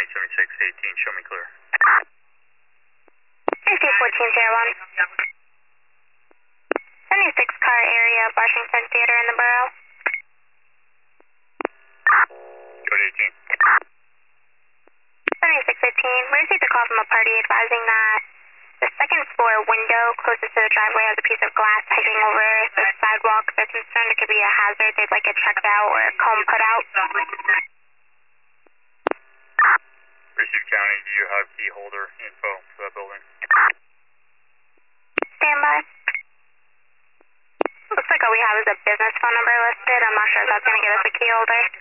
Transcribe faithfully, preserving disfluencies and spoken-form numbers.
seventy-six eighteen, show me clear. fifty fourteen zero one. seventy-six car area, Washington Theater in the borough. Go to eighteen. seventy-six fifteen, we received a call from a party advising that the second floor window closest to the driveway has a piece of glass hanging over the sidewalk. They're concerned it could be a hazard. They'd like it checked out or a comb put out. Richard County, do you have key holder info for that building? Stand by. Looks like all we have is a business phone number listed. I'm not sure if that's going to get us a key holder.